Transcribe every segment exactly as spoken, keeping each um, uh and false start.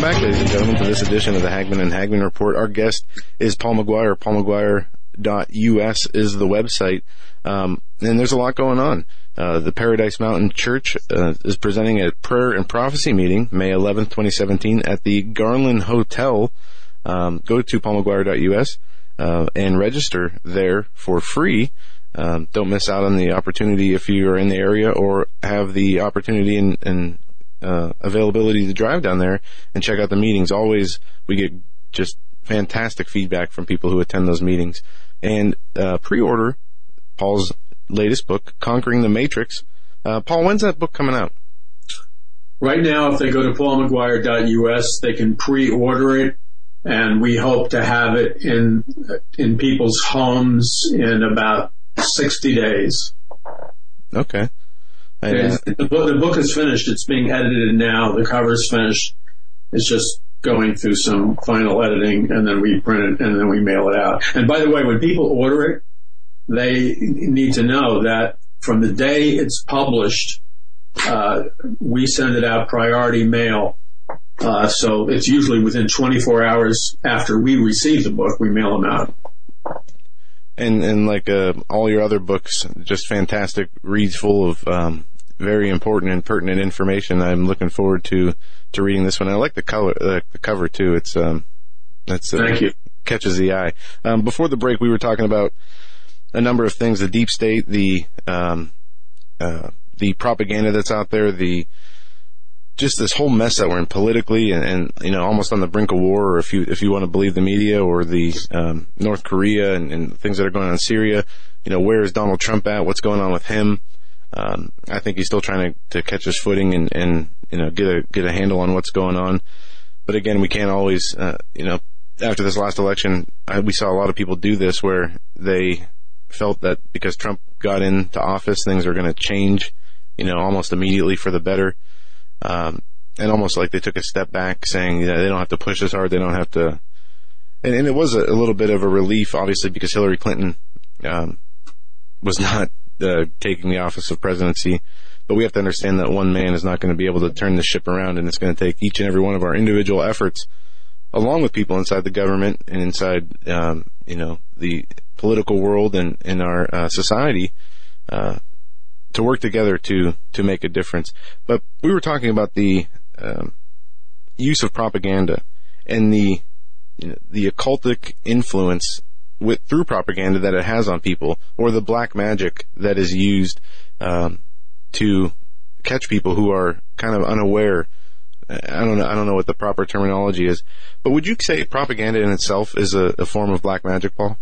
back, ladies and gentlemen, to this edition of the Hagmann and Hagmann Report. Our guest is Paul McGuire. paul mcguire dot U S is the website, um, and there's a lot going on. Uh, the Paradise Mountain Church uh, is presenting a prayer and prophecy meeting May eleventh, twenty seventeen at the Garland Hotel. Um, go to paul mcguire dot U S uh, and register there for free. Um, don't miss out on the opportunity if you are in the area or have the opportunity and, and uh, availability to drive down there and check out the meetings. Always, we get just fantastic feedback from people who attend those meetings. And uh, pre-order Paul's latest book, Conquering the Matrix. Uh, Paul, when's that book coming out? Right now, if they go to paul mcguire dot U S, they can pre-order it, and we hope to have it in in people's homes in about sixty days. Okay. I, uh, the, book, the book is finished. It's being edited now. The cover's finished. It's just going through some final editing, and then we print it, and then we mail it out. And by the way, when people order it, they need to know that from the day it's published, uh, we send it out priority mail. Uh, so it's usually within twenty-four hours after we receive the book, we mail them out. And, and like, uh, all your other books, just fantastic reads full of, um, very important and pertinent information. I'm looking forward to, to reading this one. I like the color, uh, the cover too. It's, um, that's, uh, Thank you. Catches the eye. Um, before the break, we were talking about a number of things, the deep state, the, um, uh, the propaganda that's out there, the, just this whole mess that we're in politically and, and, you know, almost on the brink of war, or if you, if you want to believe the media, or the, um, North Korea and, and things that are going on in Syria. You know, where is Donald Trump at? What's going on with him? Um, I think he's still trying to, to catch his footing and, and, you know, get a, get a handle on what's going on. But again, we can't always, uh, you know, after this last election, I, we saw a lot of people do this where they felt that because Trump got into office, things are going to change, you know, almost immediately for the better. Um, and almost like they took a step back, saying, you know, they don't have to push as hard, they don't have to, and, and it was a, a little bit of a relief, obviously, because Hillary Clinton, um, was not, uh, taking the office of presidency, but we have to understand that one man is not going to be able to turn the ship around, and it's going to take each and every one of our individual efforts, along with people inside the government and inside, um, you know, the political world and in our, uh, society, uh, to work together to, to make a difference. But we were talking about the, um, use of propaganda and the, you know, the occultic influence with, through propaganda that it has on people, or the black magic that is used, um, to catch people who are kind of unaware. I don't know, I don't know what the proper terminology is, but would you say propaganda in itself is a, a form of black magic, Paul?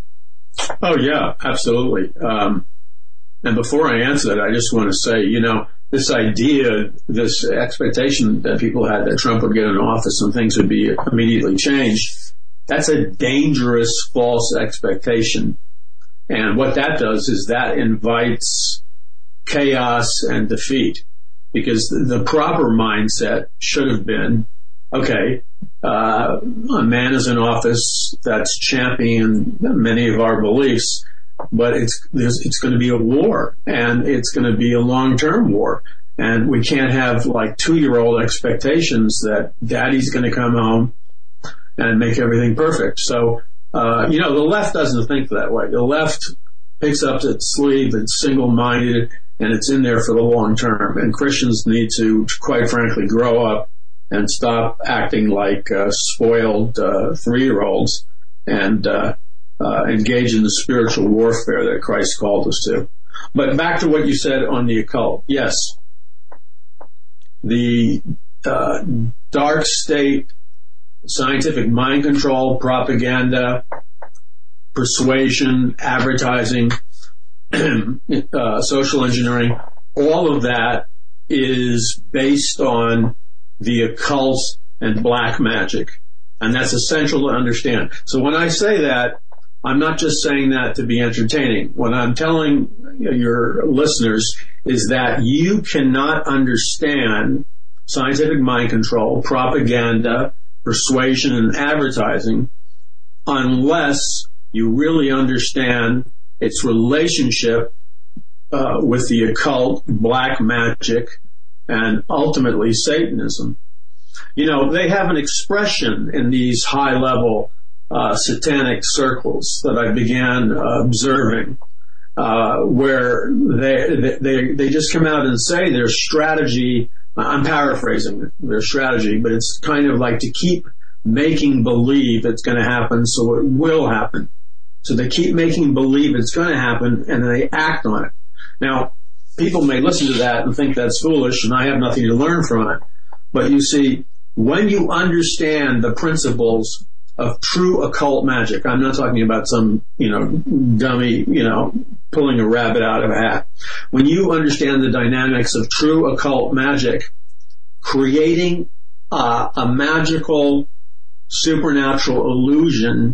Oh yeah, absolutely. Um, And before I answer that, I just want to say, you know, this idea, this expectation that people had that Trump would get in office and things would be immediately changed, that's a dangerous false expectation. And what that does is that invites chaos and defeat, because the proper mindset should have been, okay, uh, a man is in office that's championing many of our beliefs, but it's there's, it's going to be a war, and it's going to be a long-term war, and we can't have like two-year-old expectations that daddy's going to come home and make everything perfect. So, uh, you know, the left doesn't think that way. The left picks up its sleeve, it's single-minded, and it's in there for the long term. And Christians need to, quite frankly, grow up and stop acting like uh, spoiled uh, three-year-olds and uh Uh, engage in the spiritual warfare that Christ called us to. But back to what you said on the occult. Yes, the uh, dark state, scientific mind control, propaganda, persuasion, advertising, uh, social engineering, all of that is based on the occult and black magic. And that's essential to understand. So when I say that, I'm not just saying that to be entertaining. What I'm telling your listeners is that you cannot understand scientific mind control, propaganda, persuasion, and advertising unless you really understand its relationship uh, with the occult, black magic, and ultimately Satanism. you know, they have an expression in these high-level uh, satanic circles that I began uh, observing, uh, where they, they they just come out and say their strategy. I'm paraphrasing their strategy, but it's kind of like to keep making believe it's going to happen, so it will happen. So they keep making believe it's going to happen, and they act on it. Now, people may listen to that and think that's foolish, and I have nothing to learn from it. But you see, when you understand the principles of true occult magic, I'm not talking about some, you know, dummy, you know, pulling a rabbit out of a hat. When you understand the dynamics of true occult magic, creating uh, a magical supernatural illusion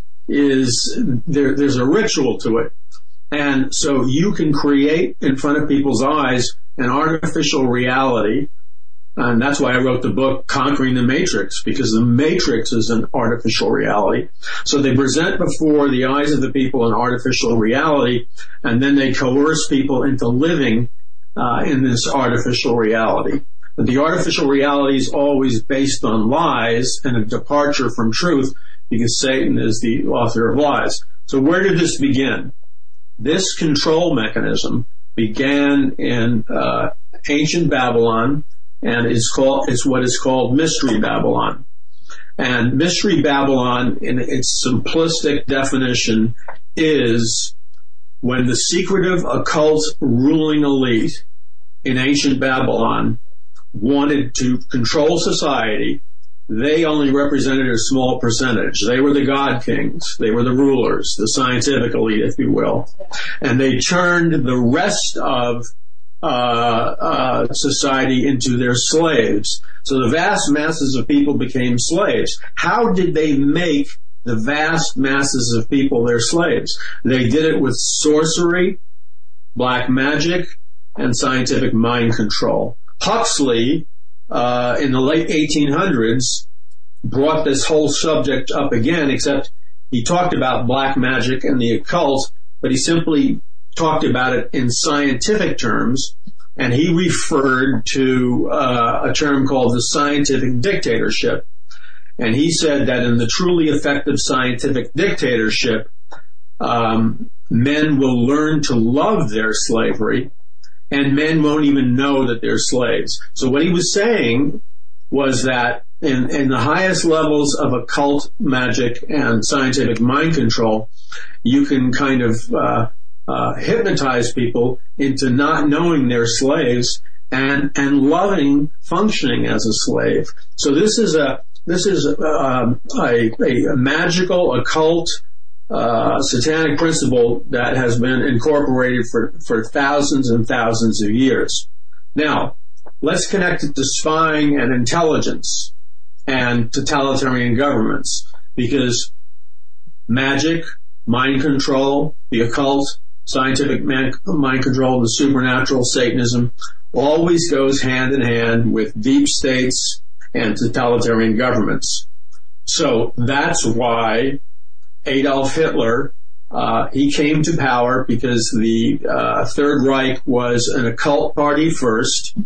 is, there, there's a ritual to it. And so you can create in front of people's eyes an artificial reality. And that's why I wrote the book, Conquering the Matrix, because the Matrix is an artificial reality. So they present before the eyes of the people an artificial reality, and then they coerce people into living uh, in this artificial reality. But the artificial reality is always based on lies and a departure from truth, because Satan is the author of lies. So where did this begin? This control mechanism began in uh, ancient Babylon, and it's called, it's what is called Mystery Babylon. And Mystery Babylon, in its simplistic definition, is when the secretive occult ruling elite in ancient Babylon wanted to control society. They only represented a small percentage. They were the god kings. They were the rulers, the scientific elite, if you will. And they turned the rest of Uh, uh, society into their slaves. So the vast masses of people became slaves. How did they make the vast masses of people their slaves? They did it with sorcery, black magic, and scientific mind control. Huxley, uh, in the late eighteen hundreds, brought this whole subject up again, except he talked about black magic and the occult, but he simply talked about it in scientific terms, and he referred to uh, a term called the scientific dictatorship. And he said that in the truly effective scientific dictatorship, um, men will learn to love their slavery, and men won't even know that they're slaves. So what he was saying was that in, in the highest levels of occult magic and scientific mind control, you can kind of uh, Uh, hypnotize people into not knowing they're slaves and and loving functioning as a slave. So this is a this is a, a, a magical occult uh, satanic principle that has been incorporated for for thousands and thousands of years. Now let's connect it to spying and intelligence and totalitarian governments, because magic, mind control, the occult, scientific man, mind control, the supernatural, Satanism, always goes hand in hand with deep states and totalitarian governments. So that's why Adolf Hitler, uh, he came to power because the uh, Third Reich was an occult party first,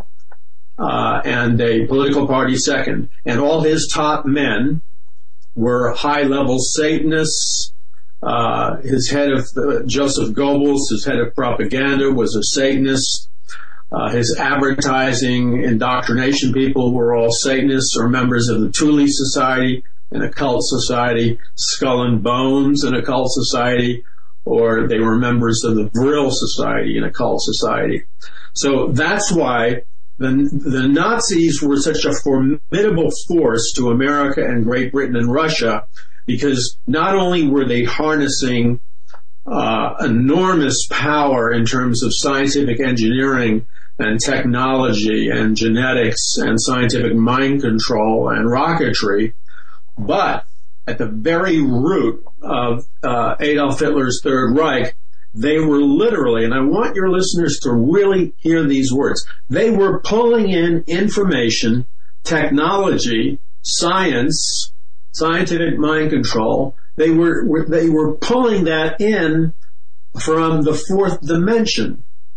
uh, and a political party second. And all his top men were high-level Satanists. Uh, his head of, uh, Joseph Goebbels, his head of propaganda, was a Satanist. Uh, his advertising indoctrination people were all Satanists or members of the Thule Society, an occult society, Skull and Bones, an occult society, or they were members of the Vril Society, an occult society. So that's why the, the Nazis were such a formidable force to America and Great Britain and Russia, because not only were they harnessing uh, enormous power in terms of scientific engineering and technology and genetics and scientific mind control and rocketry, but at the very root of uh, Adolf Hitler's Third Reich, they were literally, and I want your listeners to really hear these words, they were pulling in information, technology, science, scientific mind control. They were, they were pulling that in from the fourth dimension.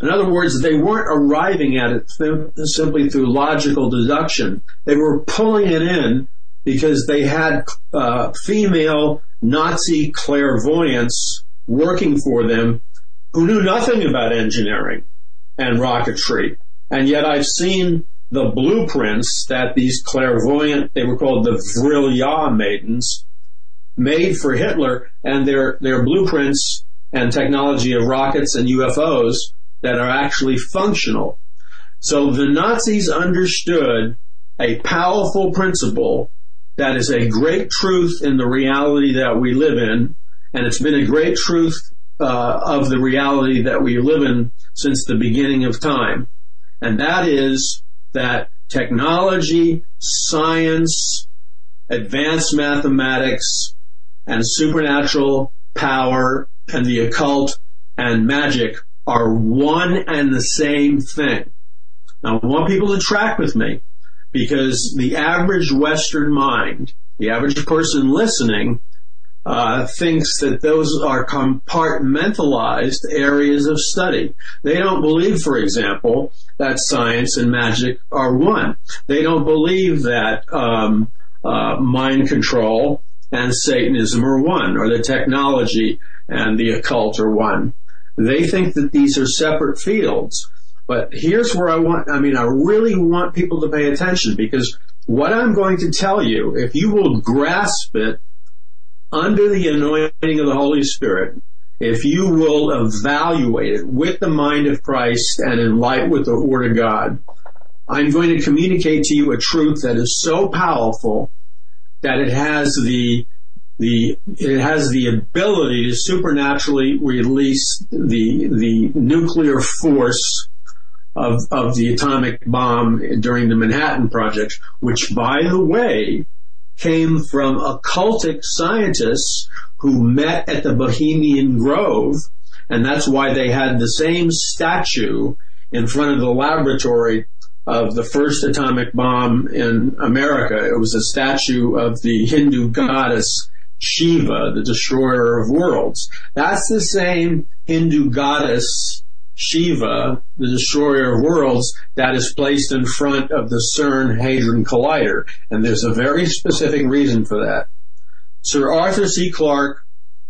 In other words, they weren't arriving at it th- simply through logical deduction. They were pulling it in because they had uh, female Nazi clairvoyants working for them who knew nothing about engineering and rocketry. And yet I've seen the blueprints that these clairvoyant, they were called the Vrilja maidens, made for Hitler, and their, their blueprints and technology of rockets and U F Os that are actually functional. So the Nazis understood a powerful principle that is a great truth in the reality that we live in, and it's been a great truth uh, of the reality that we live in since the beginning of time. And that is that technology, science, advanced mathematics, and supernatural power, and the occult and magic are one and the same thing. Now, I want people to track with me, because the average Western mind, the average person listening, uh, thinks that those are compartmentalized areas of study. They don't believe, for example, that science and magic are one. They don't believe that um, uh, mind control and Satanism are one, or that technology and the occult are one. They think that these are separate fields. But here's where I want, I mean, I really want people to pay attention, because what I'm going to tell you, if you will grasp it under the anointing of the Holy Spirit, if you will evaluate it with the mind of Christ and in light with the Word of God, I'm going to communicate to you a truth that is so powerful that it has the The, it has the ability to supernaturally release the the nuclear force of of the atomic bomb during the Manhattan Project, which, by the way, came from occultic scientists who met at the Bohemian Grove, and that's why they had the same statue in front of the laboratory of the first atomic bomb in America. It was a statue of the Hindu goddess Shiva, the destroyer of worlds. That's the same Hindu goddess Shiva, the destroyer of worlds, that is placed in front of the CERN Hadron Collider. And there's a very specific reason for that. Sir Arthur C. Clarke,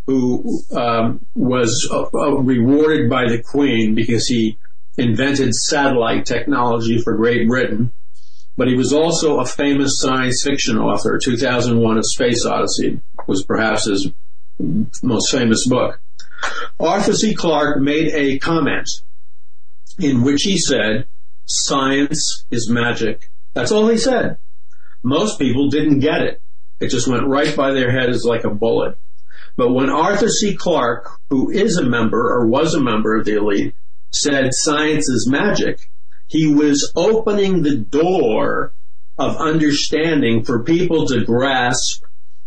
who um, was uh, uh, rewarded by the Queen because he invented satellite technology for Great Britain, but he was also a famous science fiction author. two thousand one, A Space Odyssey was perhaps his most famous book. Arthur C. Clarke made a comment in which he said, science is magic. That's all he said. Most people didn't get it. It just went right by their heads like a bullet. But when Arthur C. Clarke, who is a member or was a member of the elite, said science is magic, he was opening the door of understanding for people to grasp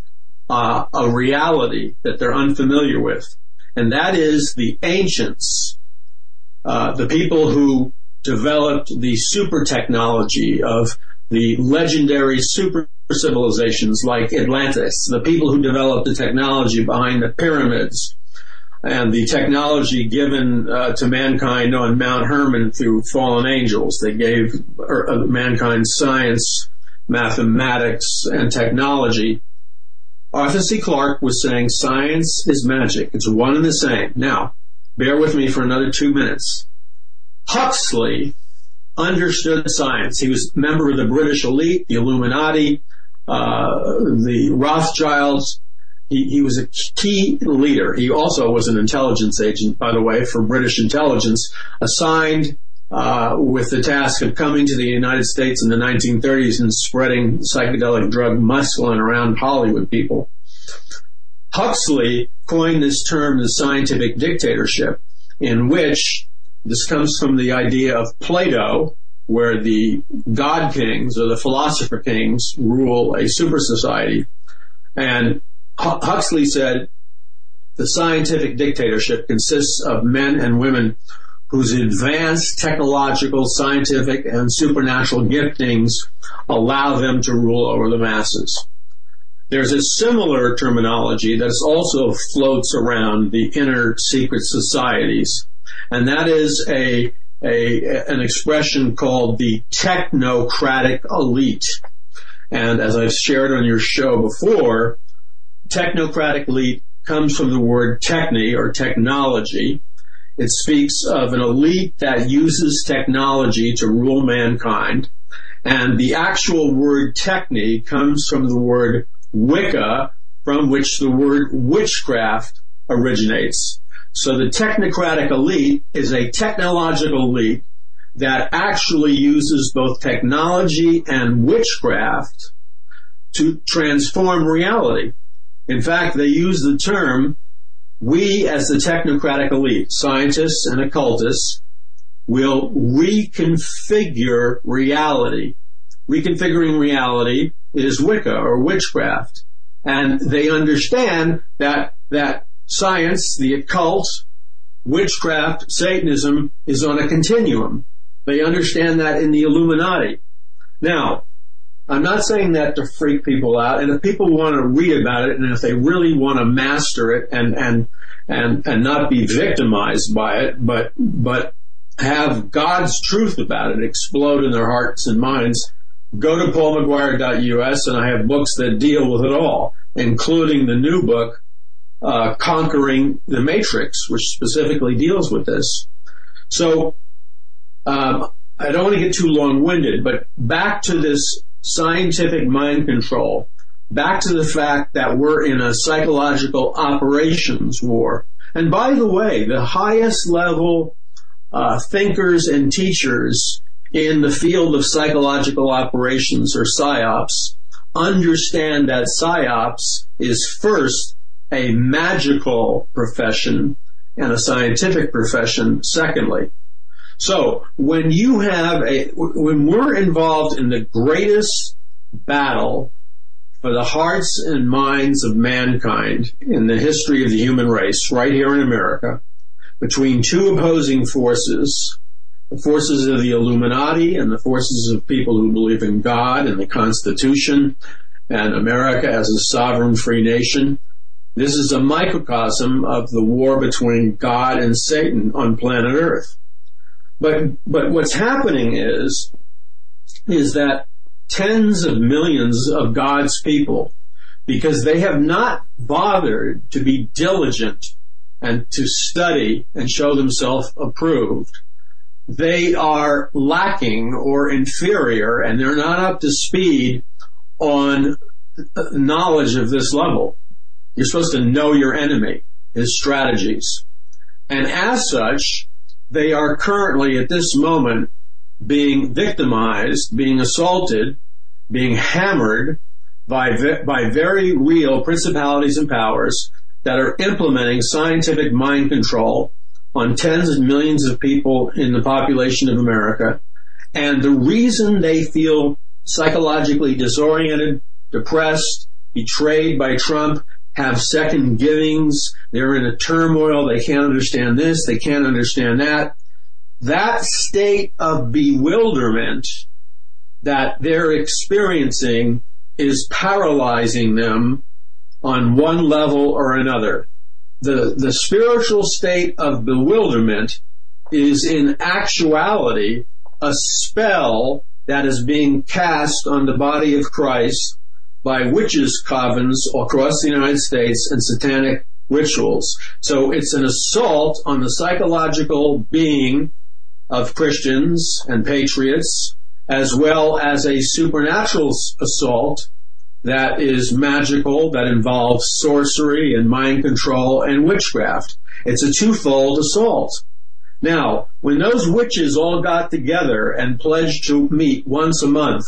uh, a reality that they're unfamiliar with. And that is the ancients, uh, the people who developed the super technology of the legendary super civilizations like Atlantis, the people who developed the technology behind the pyramids, and the technology given uh, to mankind on Mount Hermon through fallen angels. They gave uh, mankind science, mathematics, and technology. Arthur C. Clarke was saying science is magic. It's one and the same. Now, bear with me for another two minutes. Huxley understood science. He was a member of the British elite, the Illuminati, uh, the Rothschilds. He, he was a key leader. He also was an intelligence agent, by the way, for British intelligence, assigned uh, with the task of coming to the United States in the nineteen thirties and spreading psychedelic drug mescaline around Hollywood people. Huxley coined this term, the scientific dictatorship, in which this comes from the idea of Plato, where the god kings or the philosopher kings rule a super society. And Huxley said the scientific dictatorship consists of men and women whose advanced technological, scientific, and supernatural giftings allow them to rule over the masses. There's a similar terminology that also floats around the inner secret societies, and that is a, a an expression called the technocratic elite. And as I've shared on your show before, technocratic elite comes from the word techne, or technology. It speaks of an elite that uses technology to rule mankind. And the actual word techne comes from the word Wicca, from which the word witchcraft originates. So the technocratic elite is a technological elite that actually uses both technology and witchcraft to transform reality. In fact, they use the term, we as the technocratic elite, scientists and occultists, will reconfigure reality. Reconfiguring reality is Wicca or witchcraft. And they understand that, that science, the occult, witchcraft, Satanism is on a continuum. They understand that in the Illuminati. Now, I'm not saying that to freak people out, and if people want to read about it, and if they really want to master it and, and, and, and not be victimized by it, but, but have God's truth about it explode in their hearts and minds, go to paul mcguire dot u s, and I have books that deal with it all, including the new book, uh, Conquering the Matrix, which specifically deals with this. So, um, I don't want to get too long-winded, but back to this scientific mind control, back to the fact that we're in a psychological operations war. And by the way, the highest level uh, thinkers and teachers in the field of psychological operations, or PSYOPs, understand that PSYOPs is first a magical profession and a scientific profession secondly. So when you have a, when we're involved in the greatest battle for the hearts and minds of mankind in the history of the human race, right here in America, between two opposing forces, the forces of the Illuminati and the forces of people who believe in God and the Constitution and America as a sovereign free nation, this is a microcosm of the war between God and Satan on planet Earth. But, but what's happening is, is that tens of millions of God's people, because they have not bothered to be diligent and to study and show themselves approved, they are lacking or inferior, and they're not up to speed on knowledge of this level. You're supposed to know your enemy, his strategies. And as such, they are currently at this moment being victimized, being assaulted, being hammered by by very real principalities and powers that are implementing scientific mind control on tens of millions of people in the population of America. And the reason they feel psychologically disoriented, depressed, betrayed by Trump, have second givings, they're in a turmoil, they can't understand this, they can't understand that. That state of bewilderment that they're experiencing is paralyzing them on one level or another. The, the spiritual state of bewilderment is in actuality a spell that is being cast on the body of Christ by witches' covens across the United States and satanic rituals. So it's an assault on the psychological being of Christians and patriots, as well as a supernatural assault that is magical, that involves sorcery and mind control and witchcraft. It's a twofold assault. Now, when those witches all got together and pledged to meet once a month,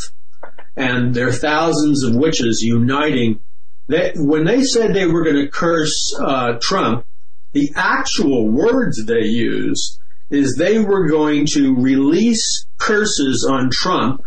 and there are thousands of witches uniting, they, when they said they were going to curse uh, Trump, the actual words they used is they were going to release curses on Trump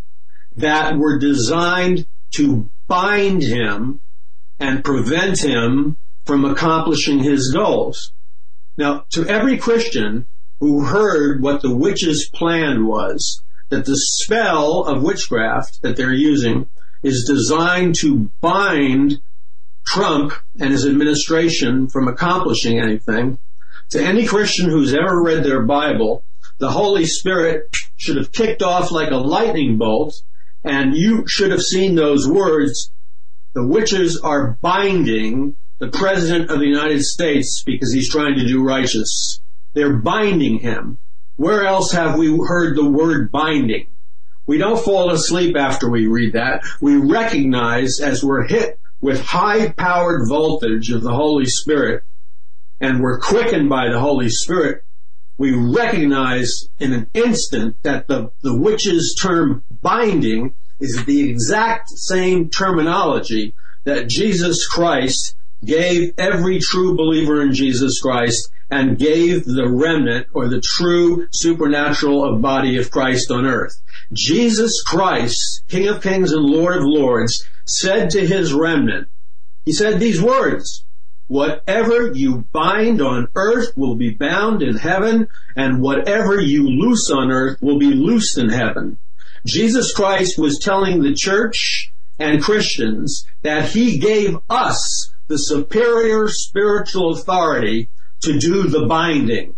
that were designed to bind him and prevent him from accomplishing his goals. Now, to every Christian who heard what the witches' plan was, that the spell of witchcraft that they're using is designed to bind Trump and his administration from accomplishing anything, To any Christian who's ever read their Bible, the Holy Spirit should have kicked off like a lightning bolt, and you should have seen those words, the witches are binding the President of the United States because he's trying to do righteous. They're binding him. Where else have we heard the word binding? We don't fall asleep after we read that. We recognize as we're hit with high-powered voltage of the Holy Spirit, and we're quickened by the Holy Spirit, we recognize in an instant that the, the witch's term binding is the exact same terminology that Jesus Christ gave every true believer in Jesus Christ and gave the remnant or the true supernatural body of Christ on earth. Jesus Christ, King of Kings and Lord of Lords, said to his remnant, he said these words, whatever you bind on earth will be bound in heaven, and whatever you loose on earth will be loosed in heaven. Jesus Christ was telling the church and Christians that he gave us the superior spiritual authority to do the binding.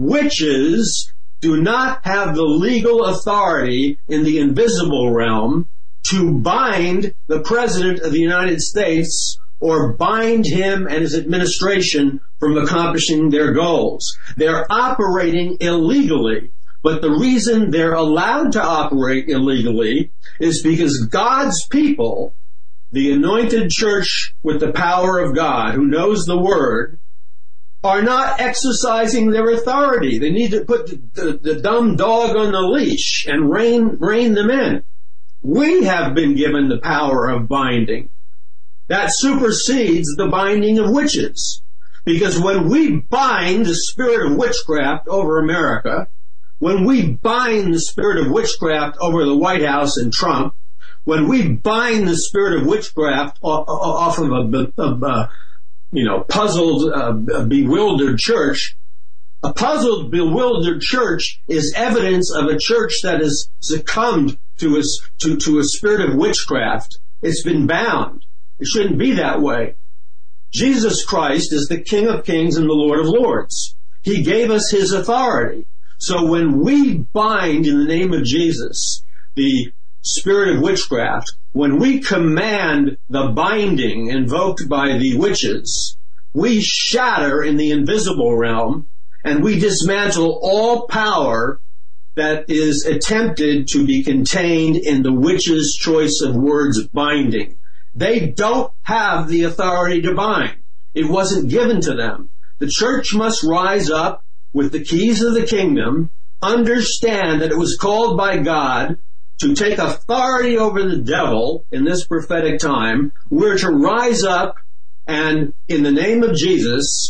Witches do not have the legal authority in the invisible realm to bind the President of the United States or bind him and his administration from accomplishing their goals. They're operating illegally, but the reason they're allowed to operate illegally is because God's people, the anointed church with the power of God, who knows the Word, are not exercising their authority. They need to put the, the, the dumb dog on the leash and rein, rein them in. We have been given the power of binding. That supersedes the binding of witches. Because when we bind the spirit of witchcraft over America, when we bind the spirit of witchcraft over the White House and Trump, when we bind the spirit of witchcraft off of a, a, a you know, puzzled, uh, bewildered church, a puzzled, bewildered church is evidence of a church that has succumbed to a, to, to a spirit of witchcraft. It's been bound. It shouldn't be that way. Jesus Christ is the King of Kings and the Lord of Lords. He gave us his authority. So when we bind in the name of Jesus the spirit of witchcraft, when we command the binding invoked by the witches, we shatter in the invisible realm and we dismantle all power that is attempted to be contained in the witches' choice of words binding. They don't have the authority to bind. It wasn't given to them. The church must rise up with the keys of the kingdom, understand that it was called by God to take authority over the devil in this prophetic time. We're to rise up and, in the name of Jesus,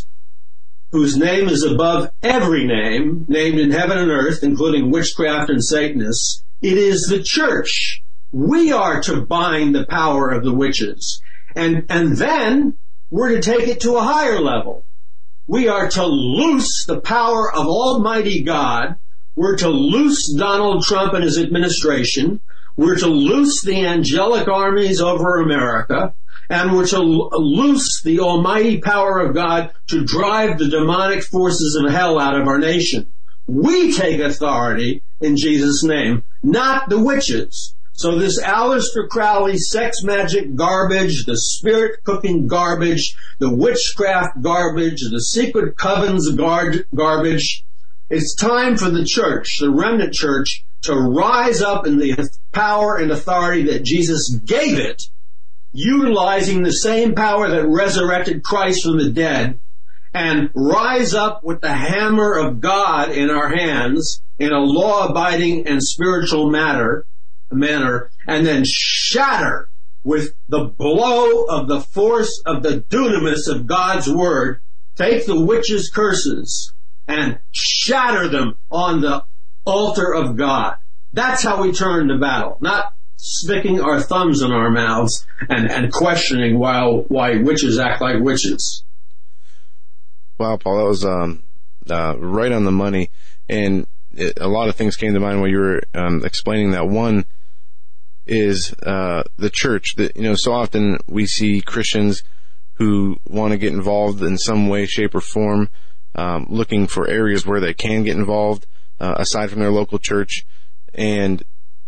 whose name is above every name, named in heaven and earth, including witchcraft and Satanists, it is the church. We are to bind the power of the witches. And, and then we're to take it to a higher level. We are to loose the power of Almighty God. We're to loose Donald Trump and his administration. We're to loose the angelic armies over America. And we're to loose the almighty power of God to drive the demonic forces of hell out of our nation. We take authority in Jesus' name, not the witches. So this Aleister Crowley sex magic garbage, the spirit cooking garbage, the witchcraft garbage, the secret covens gar- garbage, it's time for the church, the remnant church, to rise up in the power and authority that Jesus gave it, utilizing the same power that resurrected Christ from the dead, and rise up with the hammer of God in our hands in a law-abiding and spiritual matter, manner, and then shatter with the blow of the force of the dunamis of God's word, take the witches' curses and shatter them on the altar of God. That's how we turn the battle, not sticking our thumbs in our mouths and, and questioning why, why witches act like witches. Wow, Paul, that was um, uh, right on the money. And it, a lot of things came to mind when you were um, explaining that. One is uh, the church. That, you know, so often we see Christians who want to get involved in some way, shape, or form um, looking for areas where they can get involved uh, aside from their local church. And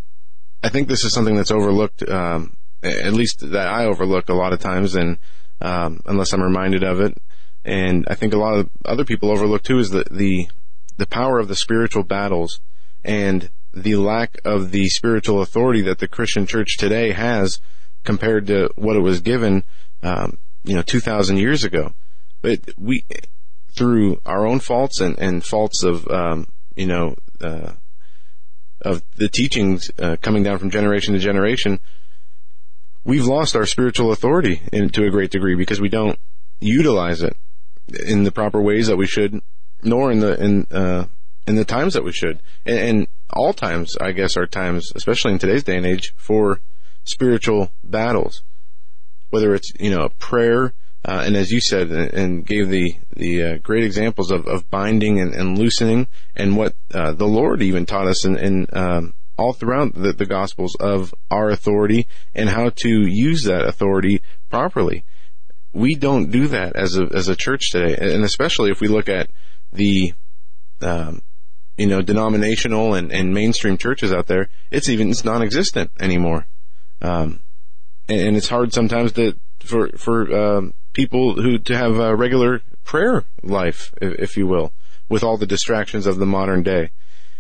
I think this is something that's overlooked, um, at least that I overlook a lot of times, and um, unless I'm reminded of it. And I think a lot of other people overlook too is the the, the power of the spiritual battles and the lack of the spiritual authority that the Christian church today has compared to what it was given, um, you know, two thousand years ago. But we, through our own faults and, and faults of, um, you know, uh, of the teachings uh, coming down from generation to generation, we've lost our spiritual authority in, to a great degree because we don't utilize it in the proper ways that we should, nor in the in uh, in the times that we should. And, and all times, I guess, are times, especially in today's day and age, for spiritual battles. Whether it's, you know, a prayer, uh, and as you said, and gave the the uh, great examples of, of binding and, and loosening, and what uh, the Lord even taught us in, in um, all throughout the, the Gospels of our authority and how to use that authority properly. We don't do that as a as a church today, and especially if we look at the um, you know denominational and, and mainstream churches out there, it's even it's non-existent anymore. Um, and, and it's hard sometimes to for for um, people who to have a regular prayer life, if, if you will, with all the distractions of the modern day.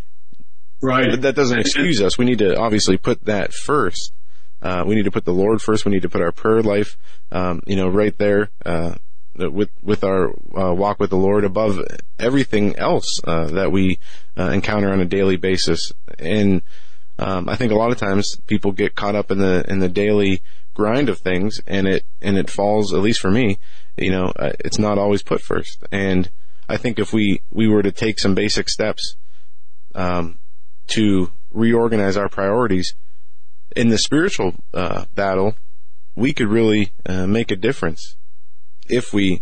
Right. But that doesn't excuse us. We need to obviously put that first. Uh, we need to put the Lord first. We need to put our prayer life, um, you know, right there, uh, with, with our, uh, walk with the Lord above everything else, uh, that we, uh, encounter on a daily basis. And, um, I think a lot of times people get caught up in the, in the daily grind of things, and it, and it falls, at least for me, you know, uh, it's not always put first. And I think if we, we were to take some basic steps, um, to reorganize our priorities, in the spiritual uh, battle, we could really uh, make a difference if we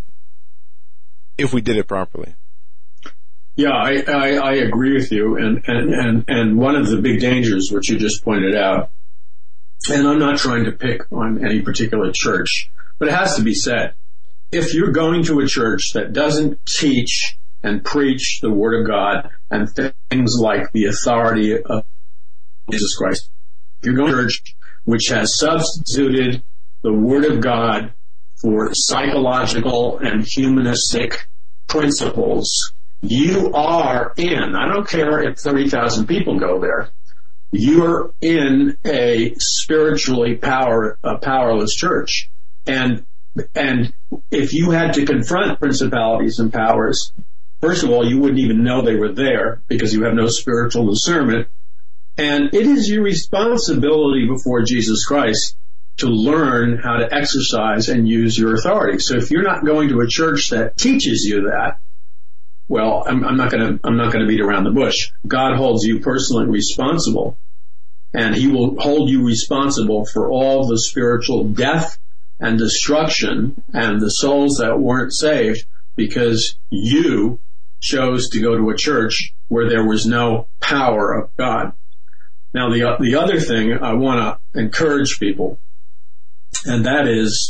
if we did it properly. Yeah, I, I, I agree with you, and, and, and, and one of the big dangers, which you just pointed out, and I'm not trying to pick on any particular church, but it has to be said, if you're going to a church that doesn't teach and preach the Word of God and things like the authority of Jesus Christ, if you're going to a church which has substituted the Word of God for psychological and humanistic principles, you are in, I don't care if thirty thousand people go there, you're in a spiritually power, a powerless church. And, and if you had to confront principalities and powers, first of all, you wouldn't even know they were there because you have no spiritual discernment. And it is your responsibility before Jesus Christ to learn how to exercise and use your authority. So if you're not going to a church that teaches you that, well, I'm, I'm not going to I'm not going to beat around the bush. God holds you personally responsible, and He will hold you responsible for all the spiritual death and destruction and the souls that weren't saved because you chose to go to a church where there was no power of God. Now, the the other thing I want to encourage people, and that is,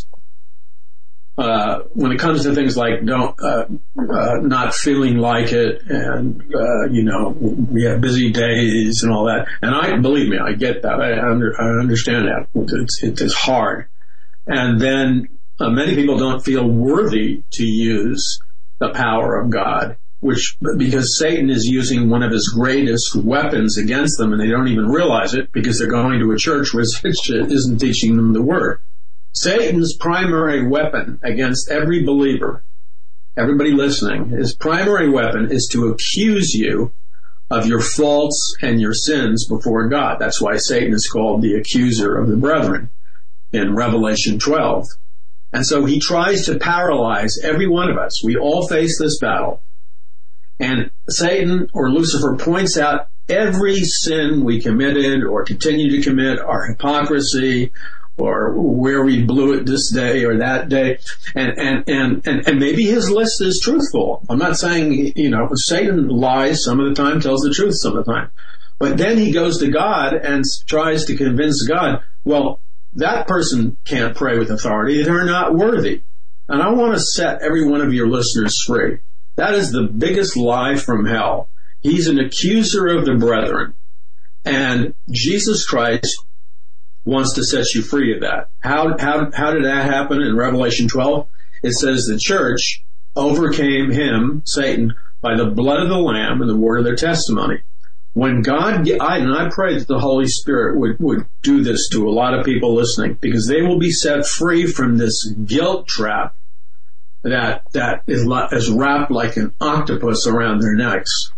uh, when it comes to things like don't uh, uh, not feeling like it, and uh, you know, we have busy days and all that. And I believe me, I get that. I, under, I understand that. It's, it's hard. And then uh, many people don't feel worthy to use the power of God, which, because Satan is using one of his greatest weapons against them, and they don't even realize it because they're going to a church which isn't teaching them the Word. Satan's primary weapon against every believer, everybody listening, his primary weapon is to accuse you of your faults and your sins before God. That's why Satan is called the accuser of the brethren in Revelation twelve. And so he tries to paralyze every one of us. We all face this battle. And Satan or Lucifer points out every sin we committed or continue to commit, our hypocrisy, or where we blew it this day or that day. And, and, and, and, and maybe his list is truthful. I'm not saying, you know, Satan lies some of the time, tells the truth some of the time. But then he goes to God and tries to convince God, well, that person can't pray with authority. They're not worthy. And I want to set every one of your listeners free. That is the biggest lie from hell. He's an accuser of the brethren. And Jesus Christ wants to set you free of that. How, how, how did that happen in Revelation twelve? It says the church overcame him, Satan, by the blood of the Lamb and the word of their testimony. When God, I, and I pray that the Holy Spirit would, would do this to a lot of people listening, because they will be set free from this guilt trap that, that is, is wrapped like an octopus around their necks.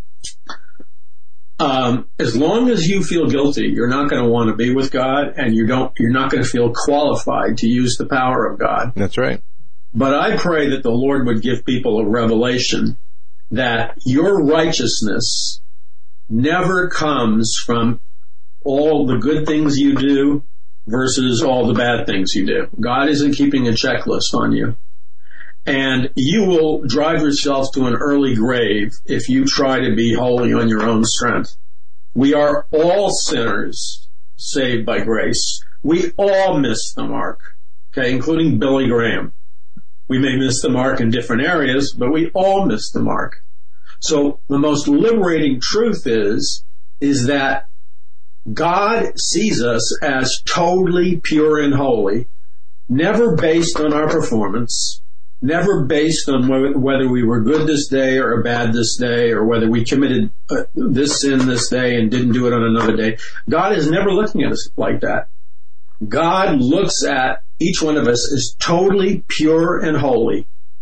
Um, as long as you feel guilty, you're not going to want to be with God, and you don't, you're not going to feel qualified to use the power of God. That's right. But I pray that the Lord would give people a revelation that your righteousness never comes from all the good things you do versus all the bad things you do. God isn't keeping a checklist on you. And you will drive yourself to an early grave if you try to be holy on your own strength. We are all sinners saved by grace. We all miss the mark, okay, including Billy Graham. We may miss the mark in different areas, but we all miss the mark. So the most liberating truth is, is that God sees us as totally pure and holy, never based on our performance, never based on whether we were good this day or bad this day, or whether we committed this sin this day and didn't do it on another day. God is never looking at us like that. God looks at each one of us as totally pure and holy,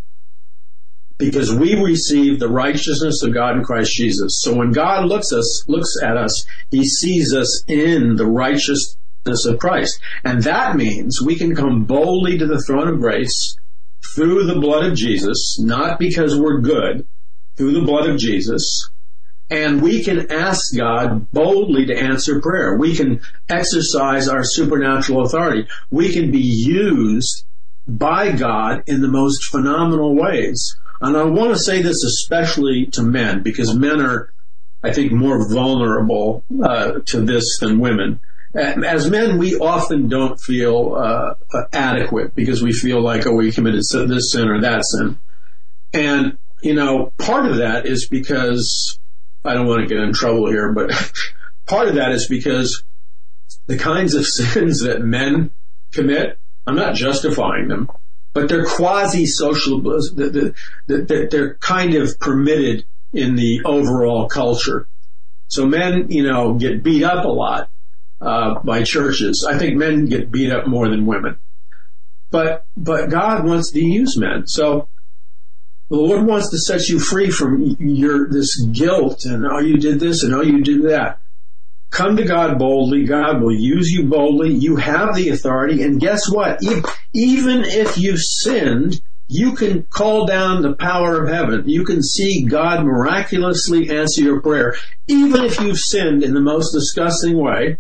because we receive the righteousness of God in Christ Jesus. So when God looks us looks at us, he sees us in the righteousness of Christ. And that means we can come boldly to the throne of grace through the blood of Jesus, not because we're good, through the blood of Jesus. And we can ask God boldly to answer prayer. We can exercise our supernatural authority. We can be used by God in the most phenomenal ways. And I want to say this especially to men, because men are, I think, more vulnerable uh, to this than women. As men, we often don't feel uh, adequate because we feel like, oh, we committed this sin or that sin. And, you know, part of that is because, I don't want to get in trouble here, but part of that is because the kinds of sins that men commit, I'm not justifying them, but they're quasi-social, they're kind of permitted in the overall culture. So men, you know, get beat up a lot uh, by churches. I think men get beat up more than women. But but God wants to use men. So the Lord wants to set you free from your this guilt and, oh, you did this and, oh, you did that. Come to God boldly. God will use you boldly. You have the authority. And guess what? Even if you've sinned, you can call down the power of heaven. You can see God miraculously answer your prayer. Even if you've sinned in the most disgusting way,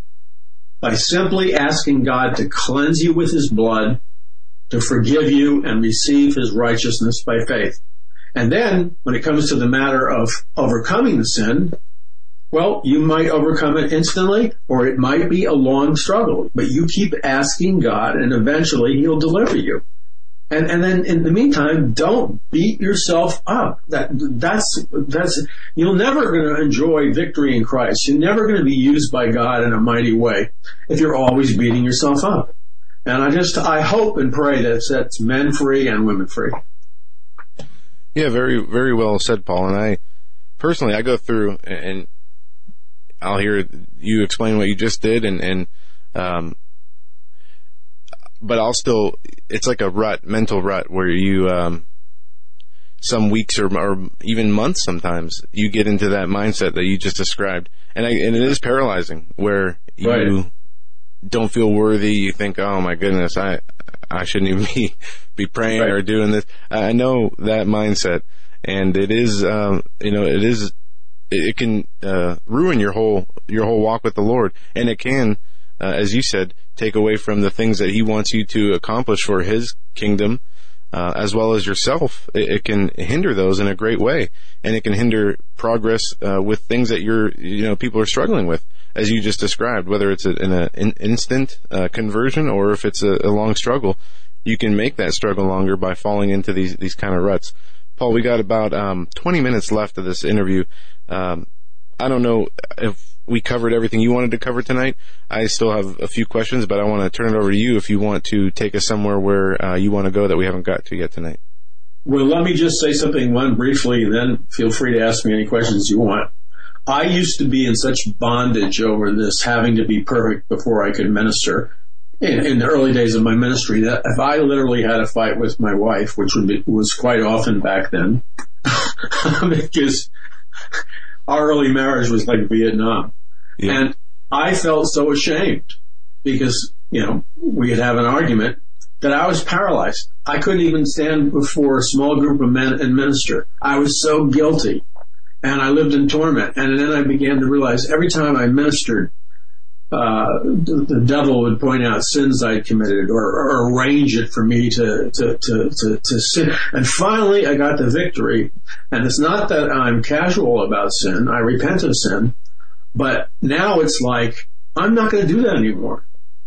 by simply asking God to cleanse you with his blood, to forgive you and receive his righteousness by faith. And then, when it comes to the matter of overcoming the sin, well, you might overcome it instantly, or it might be a long struggle. But you keep asking God, and eventually he'll deliver you. And and then in the meantime, don't beat yourself up. That that's that's you're never going to enjoy victory in Christ. You're never going to be used by God in a mighty way if you're always beating yourself up. And I just I hope and pray that it sets men free and women free. Yeah, very very well said, Paul. And I personally I go through and I'll hear you explain what you just did, and and um. But I'll still, it's like a rut, mental rut, where you, um, some weeks or, or even months sometimes, you get into that mindset that you just described. And, I, and it is paralyzing, where you right. don't feel worthy. You think, oh my goodness, I, I shouldn't even be, be praying right. or doing this. I know that mindset, and it is, um, you know, it is, it can, uh, ruin your whole, your whole walk with the Lord. And it can, Uh, as you said, take away from the things that he wants you to accomplish for his kingdom, uh, as well as yourself. It, it can hinder those in a great way, and it can hinder progress uh, with things that you're, you know, people are struggling with, as you just described. Whether it's a, in an in instant uh, conversion or if it's a, a long struggle, you can make that struggle longer by falling into these these kind of ruts. Paul, we got about um, twenty minutes left of this interview. Um, I don't know if we covered everything you wanted to cover tonight. I still have a few questions, but I want to turn it over to you if you want to take us somewhere where uh, you want to go that we haven't got to yet tonight. Well, let me just say something one briefly, and then feel free to ask me any questions you want. I used to be in such bondage over this having to be perfect before I could minister in, in the early days of my ministry that if I literally had a fight with my wife, which would be, was quite often back then, because our early marriage was like Vietnam. Yeah. And I felt so ashamed because, you know, we could have an argument that I was paralyzed. I couldn't even stand before a small group of men and minister. I was so guilty. And I lived in torment. And then I began to realize every time I ministered, uh, the, the devil would point out sins I'd committed or, or arrange it for me to, to, to, to, to sin. And finally I got the victory. And it's not that I'm casual about sin. I repent of sin. But now it's like, I'm not going to do that anymore.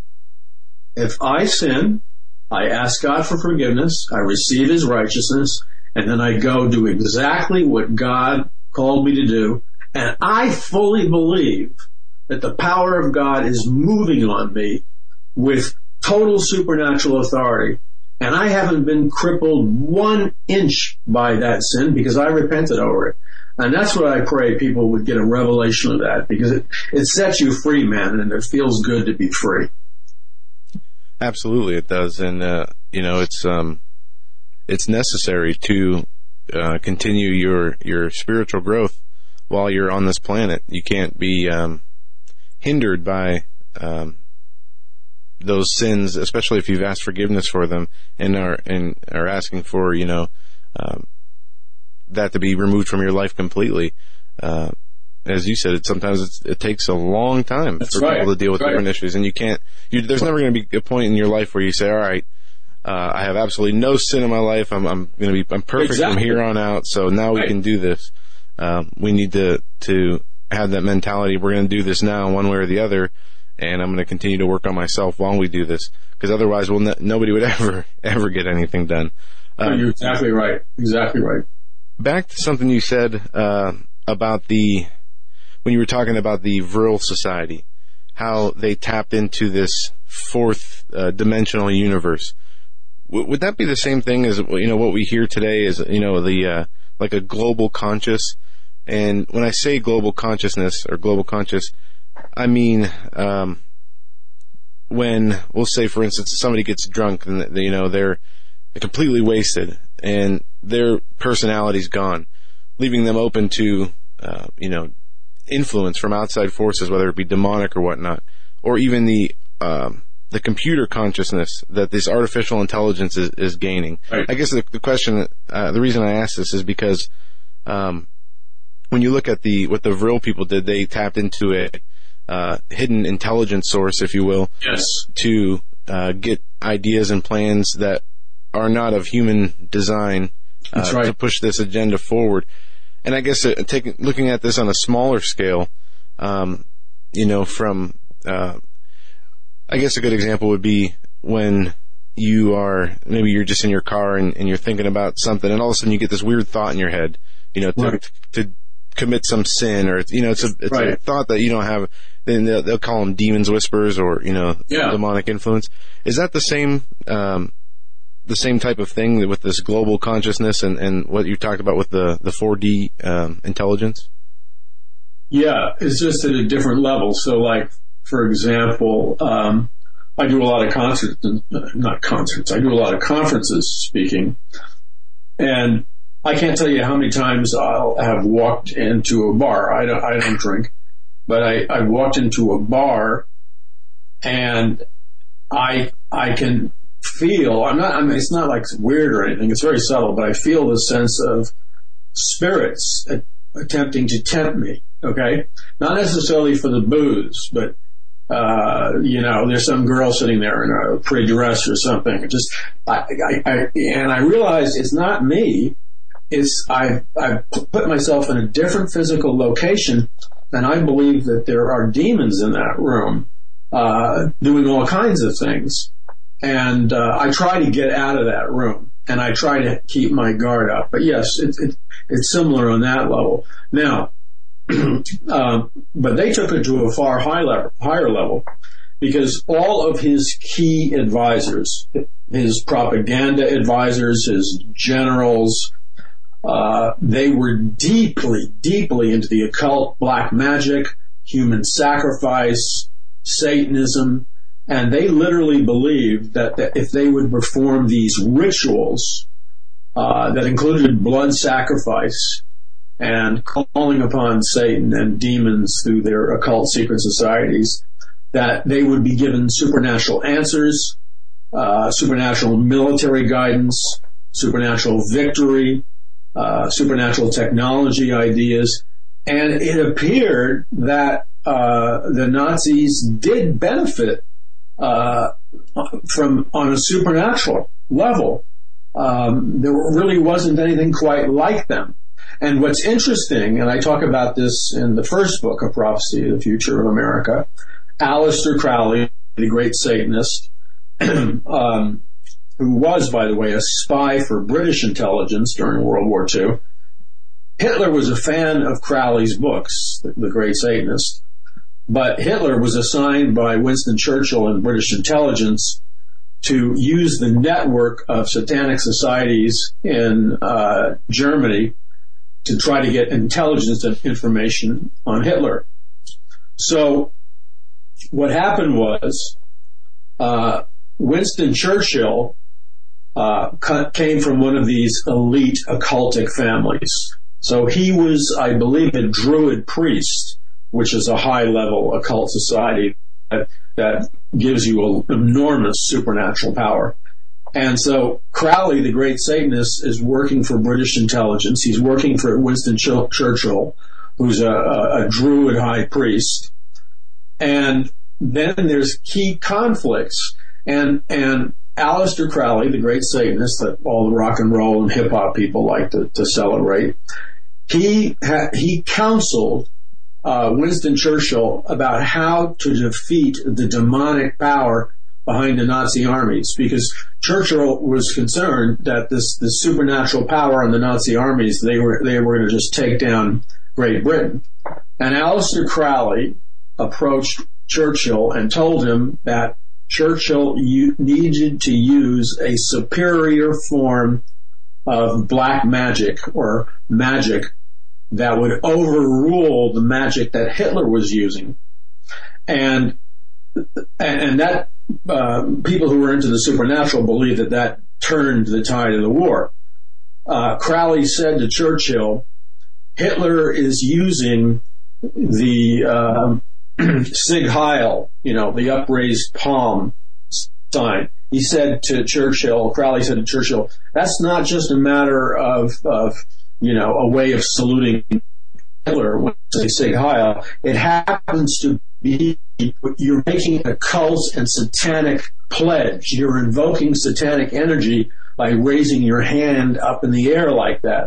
If I sin, I ask God for forgiveness, I receive His righteousness, and then I go do exactly what God called me to do. And I fully believe that the power of God is moving on me with total supernatural authority. And I haven't been crippled one inch by that sin because I repented over it. And that's what I pray people would get a revelation of that, because it, it sets you free, man, and it feels good to be free. Absolutely, it does. And, uh, you know, it's, um, it's necessary to, uh, continue your, your spiritual growth while you're on this planet. You can't be, um, hindered by, um, those sins, especially if you've asked forgiveness for them and are, and are asking for, you know, um, that to be removed from your life completely. Uh, as you said, it sometimes it's, it takes a long time That's for right. people to deal with That's different right. issues, and you can't. You, there's never going to be a point in your life where you say, "All right, uh, I have absolutely no sin in my life. I'm, I'm going to be, I'm perfect Exactly. from here on out. So now we right. can do this." Um, we need to to have that mentality. We're going to do this now, one way or the other, and I'm going to continue to work on myself while we do this, because otherwise, we'll ne- nobody would ever ever get anything done. Um, oh, you're exactly right. Exactly right. Back to something you said uh, about the when you were talking about the Vril Society, how they tapped into this fourth uh, dimensional universe. W- would that be the same thing as, you know, what we hear today is, you know, the uh, like a global conscious? And when I say global consciousness or global conscious, I mean um, when we'll say, for instance, somebody gets drunk and, you know, they're completely wasted and their personality's gone, leaving them open to, uh, you know, influence from outside forces, whether it be demonic or whatnot, or even the um, the computer consciousness that this artificial intelligence is, is gaining. Right. I guess the, the question, uh, the reason I ask this is because um, when you look at the what the Vril people did, they tapped into a uh, hidden intelligence source, if you will, yes, to uh, get ideas and plans that are not of human design uh, That's right. to push this agenda forward. And I guess uh, taking looking at this on a smaller scale, um, you know, from uh, I guess a good example would be when you are maybe you're just in your car and, and you're thinking about something, and all of a sudden you get this weird thought in your head, you know, to, right. to commit some sin, or you know, it's a it's right. a thought that you don't have. Then they'll, they'll call them demons, whispers, or you know, yeah. demonic influence. Is that the same? Um, the same type of thing with this global consciousness and, and what you talked about with the, the four D um, intelligence? Yeah, it's just at a different level. So, like, for example, um, I do a lot of concerts, not concerts, I do a lot of conferences speaking, and I can't tell you how many times I'll have walked into a bar. I don't, I don't drink, but I, I walked into a bar, and I, I can feel, I'm not, I mean, it's not like it's weird or anything, it's very subtle, but I feel the sense of spirits attempting to tempt me, okay? Not necessarily for the booze, but, uh, you know, there's some girl sitting there in a pretty dress or something. Just, I, I, I, and I realize it's not me, it's, I've, I've put myself in a different physical location, and I believe that there are demons in that room, uh, doing all kinds of things. And uh, I try to get out of that room. and I try to keep my guard up. But yes, it, it, it's similar on that level. Now, um, but they took it to a far high level, higher level, because all of his key advisors, his propaganda advisors, his generals, uh, they were deeply, deeply into the occult, black magic, human sacrifice, Satanism, and they literally believed that, that if they would perform these rituals uh, that included blood sacrifice and calling upon Satan and demons through their occult secret societies, that they would be given supernatural answers, uh, supernatural military guidance, supernatural victory, uh, supernatural technology ideas. And it appeared that uh, the Nazis did benefit uh, from on a supernatural level. Um, there really wasn't anything quite like them. And what's interesting, and I talk about this in the first book of Prophecy of the Future of America, Aleister Crowley, the great Satanist, um, who was, by the way, a spy for British intelligence during World War Two. Hitler was a fan of Crowley's books, the, the great Satanist, but Hitler was assigned by Winston Churchill and British intelligence to use the network of satanic societies in uh, Germany to try to get intelligence information on Hitler. So what happened was uh, Winston Churchill uh, came from one of these elite occultic families. So he was, I believe, a Druid priest, which is a high-level occult society that, that gives you an enormous supernatural power. And so Crowley, the great Satanist, is working for British intelligence. He's working for Winston Churchill, who's a, a, a Druid high priest. And then there's key conflicts. And, and Aleister Crowley, the great Satanist that all the rock and roll and hip hop people like to, to celebrate, he ha- he counseled uh, Winston Churchill about how to defeat the demonic power behind the Nazi armies, because Churchill was concerned that this, this supernatural power in the Nazi armies, they were they were going to just take down Great Britain. And Aleister Crowley approached Churchill and told him that Churchill u- needed to use a superior form of black magic or magic that would overrule the magic that Hitler was using. And and that uh, people who were into the supernatural believed that that turned the tide of the war. Uh, Crowley said to Churchill, Hitler is using the uh, Sieg Heil, you know, the upraised palm sign. He said to Churchill, Crowley said to Churchill, that's not just a matter of, of you know, a way of saluting Hitler when you say Sieg Heil. It happens to be you're making a cult and satanic pledge. You're invoking satanic energy by raising your hand up in the air like that.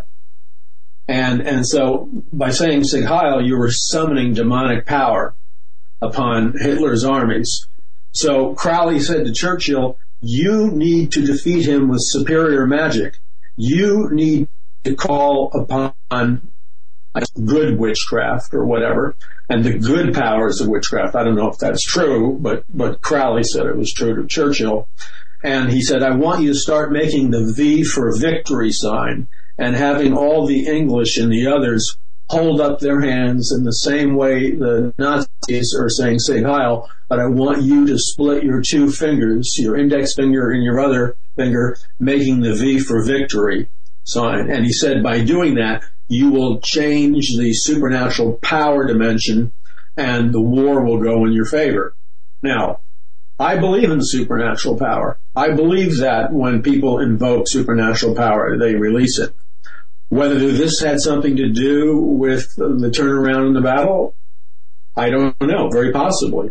And and so by saying Sieg Heil, you were summoning demonic power upon Hitler's armies. So Crowley said to Churchill, you need to defeat him with superior magic. You need to call upon good witchcraft or whatever, and the good powers of witchcraft. I don't know if that's true, but, but Crowley said it was true to Churchill. And he said, I want you to start making the V for victory sign and having all the English and the others hold up their hands in the same way the Nazis are saying Sieg Heil, but I want you to split your two fingers, your index finger and your other finger, making the V for victory sign. And he said, by doing that, you will change the supernatural power dimension and the war will go in your favor. Now, I believe in supernatural power. I believe that when people invoke supernatural power, they release it. Whether this had something to do with the turnaround in the battle, I don't know, very possibly.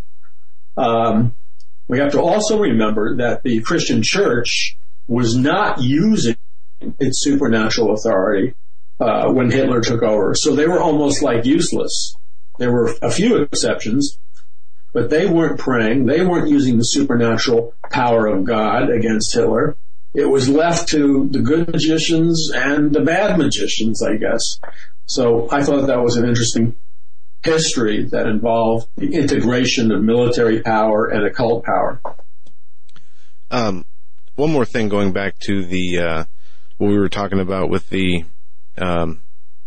Um, we have to also remember that the Christian church was not using its supernatural authority uh, when Hitler took over. So they were almost like useless. There were a few exceptions, but they weren't praying. They weren't using the supernatural power of God against Hitler. it was left to the good magicians and the bad magicians, I guess. So I thought that was an interesting history that involved the integration of military power and occult power. Um, one more thing, going back to the uh, what we were talking about with the um,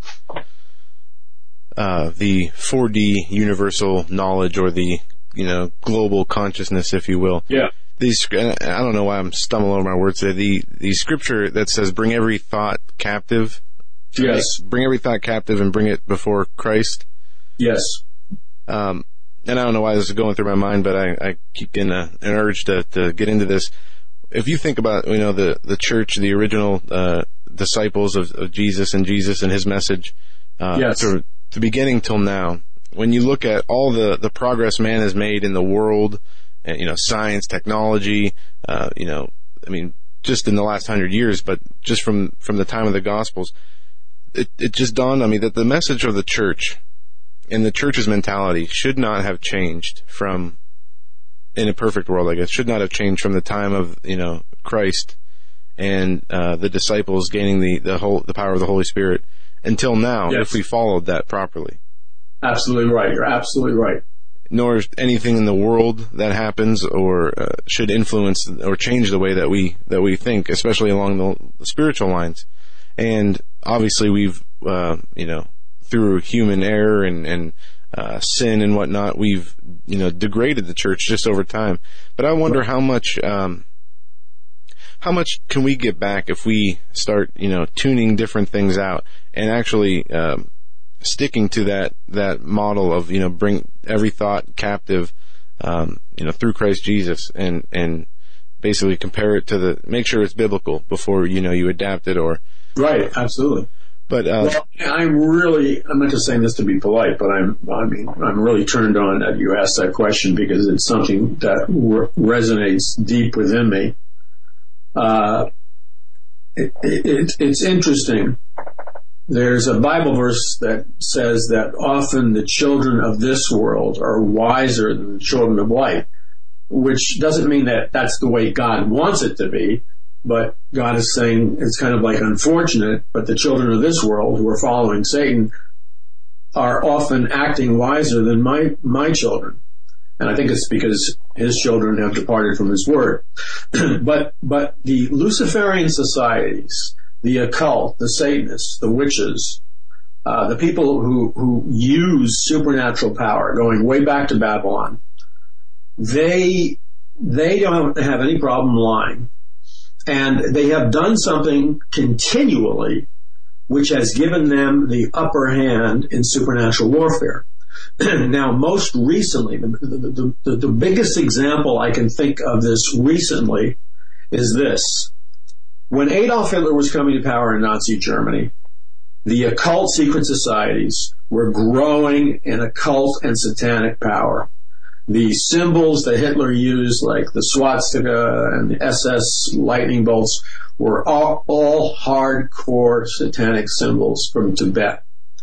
uh, the four D universal knowledge, or the you know global consciousness, if you will. Yeah. These, I don't know why I'm stumbling over my words there. The the scripture that says, "Bring every thought captive." Yes. Bring every thought captive and bring it before Christ. Yes. Um, and I don't know why this is going through my mind, but I, I keep getting a, an urge to, to get into this. If you think about, you know, the, the church, the original uh, disciples of, of Jesus and Jesus and his message, uh, yes. to the beginning till now, when you look at all the, the progress man has made in the world, and, you know, science, technology, uh, you know, I mean, just in the last hundred years, but just from, from the time of the Gospels, it, it just dawned on me that the message of the church and the church's mentality should not have changed from, in a perfect world, I guess, should not have changed from the time of, you know, Christ and uh, the disciples gaining the, the whole the power of the Holy Spirit until now, yes. If we followed that properly. Absolutely right. You're absolutely right. Nor anything in the world that happens or uh, should influence or change the way that we that we think, especially along the, the spiritual lines. And obviously, we've uh, you know. through human error and, and uh, sin and whatnot, we've, you know, degraded the church just over time. But I wonder how much, um, how much can we get back if we start, you know, tuning different things out and actually um, sticking to that, that model of, you know, bring every thought captive, um, you know, through Christ Jesus, and, and basically compare it to the, make sure it's biblical before, you know, you adapt it or. Right, absolutely. But uh, well, I'm really, I'm not just saying this to be polite, but I'm, I mean, I'm really turned on that you asked that question, because it's something that re- resonates deep within me. Uh, it, it, it's interesting. There's a Bible verse that says that often the children of this world are wiser than the children of light, which doesn't mean that that's the way God wants it to be. But God is saying it's kind of like unfortunate, but the children of this world who are following Satan are often acting wiser than my, my children. And I think it's because his children have departed from his word. but, but the Luciferian societies, the occult, the Satanists, the witches, uh, the people who, who use supernatural power, going way back to Babylon, they, they don't have any problem lying. And they have done something continually which has given them the upper hand in supernatural warfare. Now, most recently, the, the, the, the biggest example I can think of this recently is this. When Adolf Hitler was coming to power in Nazi Germany, the occult secret societies were growing in occult and satanic power. The symbols that Hitler used, like the swastika and the S S lightning bolts, were all, all hardcore satanic symbols from Tibet.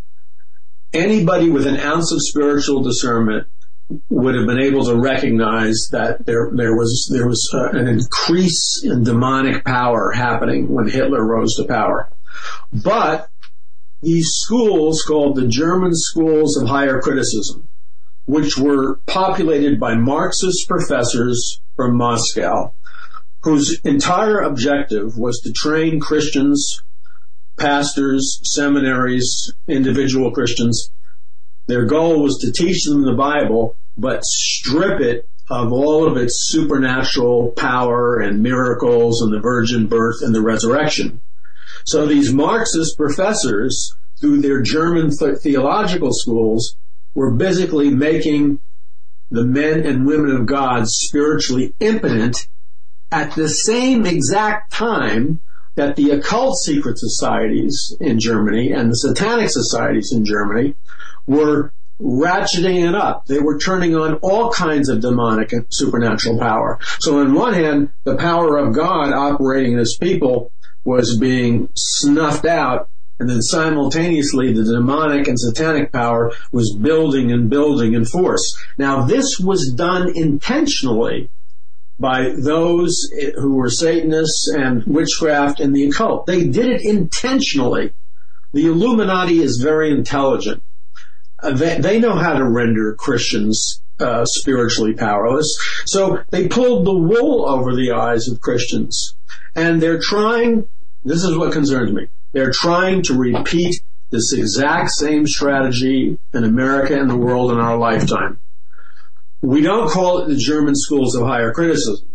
Anybody with an ounce of spiritual discernment would have been able to recognize that there there was there was uh, an increase in demonic power happening when Hitler rose to power. But these schools, called the German schools of higher criticism, which were populated by Marxist professors from Moscow, whose entire objective was to train Christians, pastors, seminaries, individual Christians. Their goal was to teach them the Bible, but strip it of all of its supernatural power and miracles and the virgin birth and the resurrection. So these Marxist professors, through their German th- theological schools, were basically making the men and women of God spiritually impotent at the same exact time that the occult secret societies in Germany and the satanic societies in Germany were ratcheting it up. They were turning on all kinds of demonic and supernatural power. So on one hand, the power of God operating in his people was being snuffed out, and then simultaneously the demonic and satanic power was building and building in force. Now this was done intentionally by those who were Satanists and witchcraft and the occult. They did it intentionally. The Illuminati is very intelligent. Uh, they, they know how to render Christians uh, spiritually powerless. So they pulled the wool over the eyes of Christians. And they're trying, this is what concerns me, they're trying to repeat this exact same strategy in America and the world in our lifetime. We don't call it the German schools of higher criticism,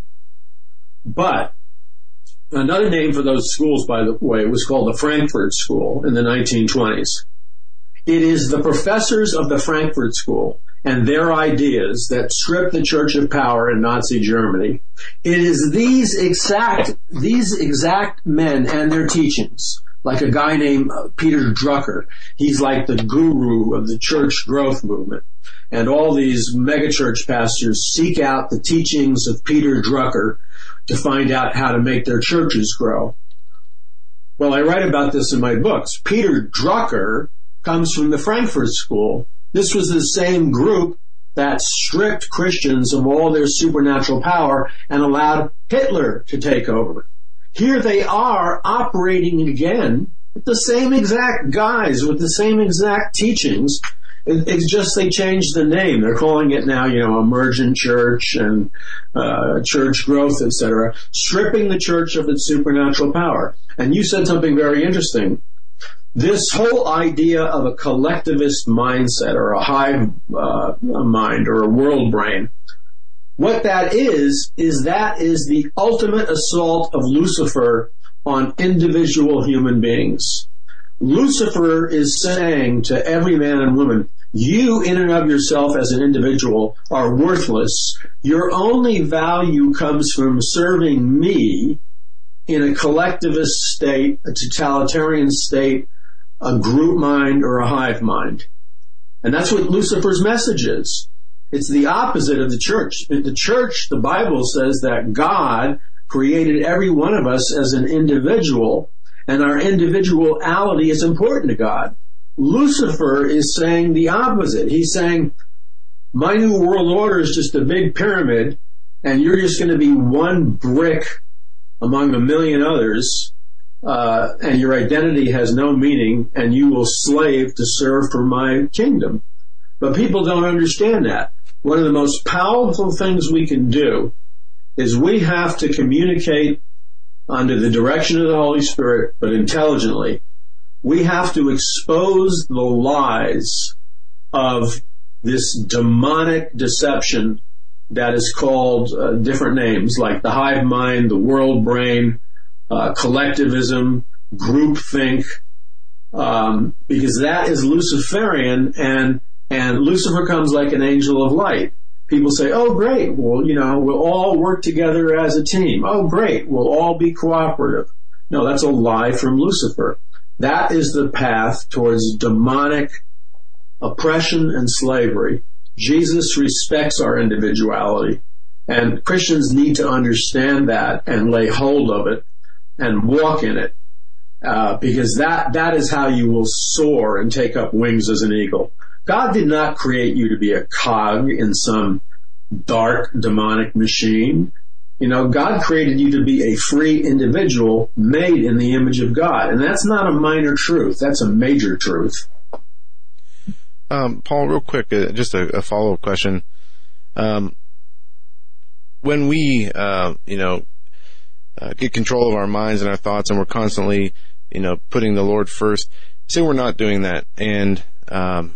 but another name for those schools, by the way, was called the Frankfurt School in the nineteen twenties. It is the professors of the Frankfurt School and their ideas that stripped the Church of power in Nazi Germany. It is these exact, these exact men and their teachings, like a guy named Peter Drucker. He's like the guru of the church growth movement. And all these megachurch pastors seek out the teachings of Peter Drucker to find out how to make their churches grow. Well, I write about this in my books. Peter Drucker comes from the Frankfurt School. This was the same group that stripped Christians of all their supernatural power and allowed Hitler to take over. Here they are operating again with the same exact guys, with the same exact teachings. It's just they changed the name. They're calling it now, you know, emergent church and uh, church growth, et cetera, stripping the church of its supernatural power. And you said something very interesting. This whole idea of a collectivist mindset or a hive uh, mind or a world brain, what that is, is that is the ultimate assault of Lucifer on individual human beings. Lucifer is saying to every man and woman, you in and of yourself as an individual are worthless. Your only value comes from serving me in a collectivist state, a totalitarian state, a group mind, or a hive mind. And that's what Lucifer's message is. It's the opposite of the church. In the church, the Bible says that God created every one of us as an individual, and our individuality is important to God. Lucifer is saying the opposite. He's saying, my new world order is just a big pyramid, and you're just going to be one brick among a million others, uh, and your identity has no meaning, and you will slave to serve for my kingdom. But people don't understand that. One of the most powerful things we can do is we have to communicate under the direction of the Holy Spirit, but intelligently. We have to expose the lies of this demonic deception that is called uh, different names, like the hive mind, the world brain, uh, collectivism, groupthink, um, because that is Luciferian, and and Lucifer comes like an angel of light. People say, oh, great, well, you know, we'll all work together as a team. Oh, great, we'll all be cooperative. No, that's a lie from Lucifer. That is the path towards demonic oppression and slavery. Jesus respects our individuality, and Christians need to understand that and lay hold of it and walk in it, uh, because that, that is how you will soar and take up wings as an eagle. God did not create you to be a cog in some dark demonic machine. You know, God created you to be a free individual made in the image of God. And that's not a minor truth. That's a major truth. Um, Paul, real quick, uh, just a, a follow-up question. Um, when we, uh, you know, uh, get control of our minds and our thoughts, and we're constantly, you know, putting the Lord first, say we're not doing that, and um,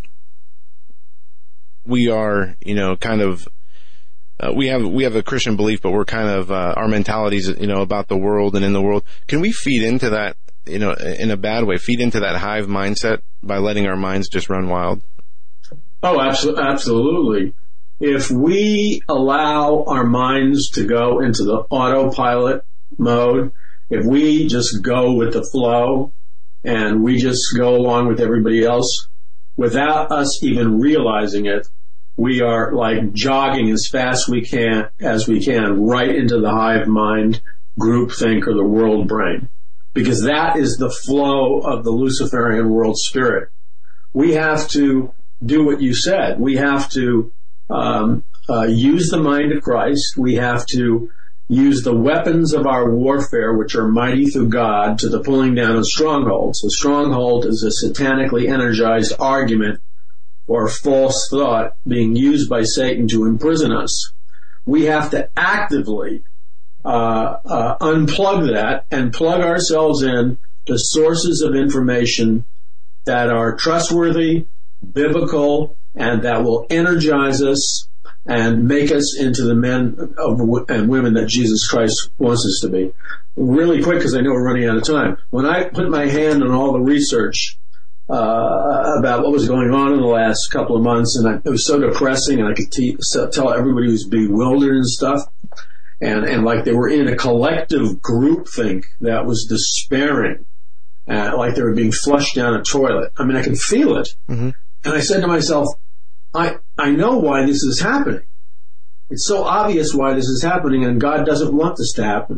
we are, you know, kind of, Uh, we have we have a Christian belief, but we're kind of uh, our mentalities, you know, about the world and in the world. Can we feed into that, you know, in a bad way? Feed into that hive mindset by letting our minds just run wild? Oh, absolutely, absolutely. If we allow our minds to go into the autopilot mode, if we just go with the flow and we just go along with everybody else without us even realizing it, we are like jogging as fast we can as we can right into the hive mind, groupthink, or the world brain, because that is the flow of the Luciferian world spirit. We have to do what you said. We have to um, uh, use the mind of Christ. We have to use the weapons of our warfare, which are mighty through God, to the pulling down of strongholds. A stronghold is a satanically energized argument or false thought being used by Satan to imprison us. We have to actively uh, uh, unplug that and plug ourselves in to sources of information that are trustworthy, biblical, and that will energize us and make us into the men of, and women that Jesus Christ wants us to be. Really quick, because I know we're running out of time. When I put my hand on all the research uh, about what was going on in the last couple of months, and I, it was so depressing, and I could te- tell everybody was bewildered and stuff, and, and like they were in a collective groupthink that was despairing, uh, like they were being flushed down a toilet. I mean, I could feel it. Mm-hmm. And I said to myself, I, I know why this is happening. It's so obvious why this is happening, and God doesn't want this to happen.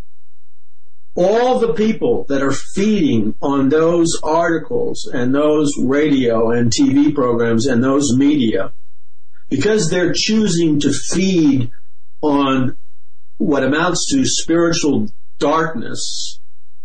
All the people that are feeding on those articles and those radio and T V programs and those media, because they're choosing to feed on what amounts to spiritual darkness,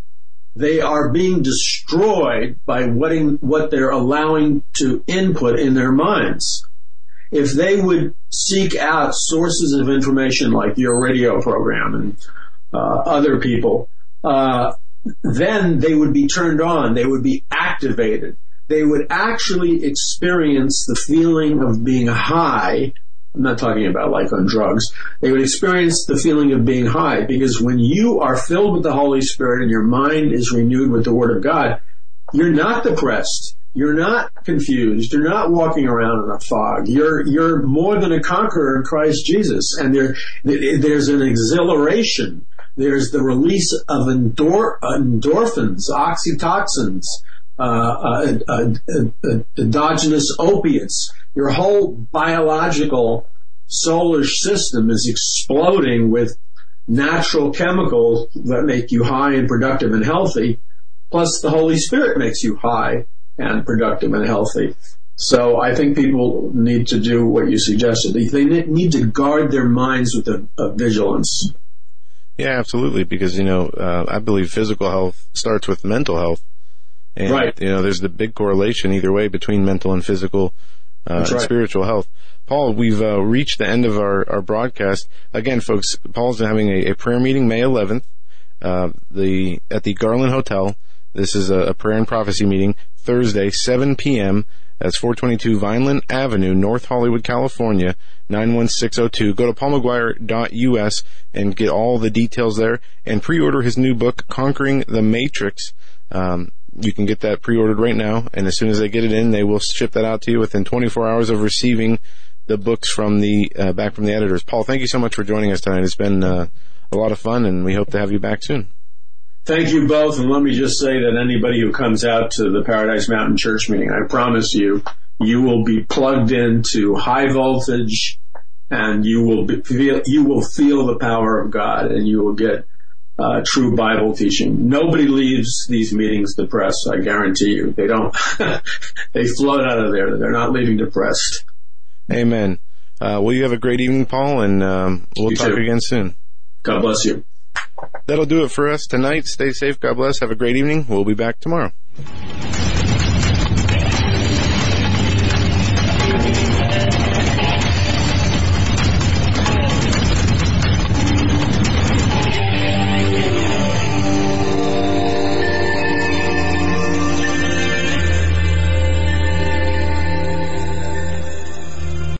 they are being destroyed by what, in, what they're allowing to input in their minds. If they would seek out sources of information like your radio program and uh, other people, uh, then they would be turned on. They would be activated. They would actually experience the feeling of being high. I'm not talking about like on drugs. They would experience the feeling of being high, because when you are filled with the Holy Spirit and your mind is renewed with the Word of God, you're not depressed. You're not confused. You're not walking around in a fog. You're you're more than a conqueror in Christ Jesus. And there there's an exhilaration. There's the release of endor- endorphins, oxytocins, uh, uh, uh, uh, endogenous opiates. Your whole biological solar system is exploding with natural chemicals that make you high and productive and healthy. Plus the Holy Spirit makes you high and productive and healthy. So I think people need to do what you suggested. They need to guard their minds with a, a vigilance. Yeah, absolutely. Because, you know, uh, I believe physical health starts with mental health. And, right. you know, there's the big correlation either way between mental and physical uh, That's right. and spiritual health. Paul, we've uh, reached the end of our, our broadcast. Again, folks, Paul's having a, a prayer meeting May eleventh uh, the at the Garland Hotel. This is a, a prayer and prophecy meeting Thursday, seven p.m. That's four twenty-two Vineland Avenue, North Hollywood, California, nine one six oh two. Go to paul mcguire dot u s and get all the details there, and pre-order his new book, Conquering the Matrix. Um, you can get that pre-ordered right now, and as soon as they get it in, they will ship that out to you within twenty-four hours of receiving the books from the uh, back from the editors. Paul, thank you so much for joining us tonight. It's been uh, a lot of fun, and we hope to have you back soon. Thank you both, and let me just say that anybody who comes out to the Paradise Mountain Church meeting, I promise you, you will be plugged into high voltage, and you will be, feel you will feel the power of God, and you will get uh, true Bible teaching. Nobody leaves these meetings depressed. I guarantee you, they don't. They float out of there. They're not leaving depressed. Amen. Uh, well, you have a great evening, Paul, and um, we'll You talk too. again soon. God bless you. That'll do it for us tonight. Stay safe. God bless. Have a great evening. We'll be back tomorrow.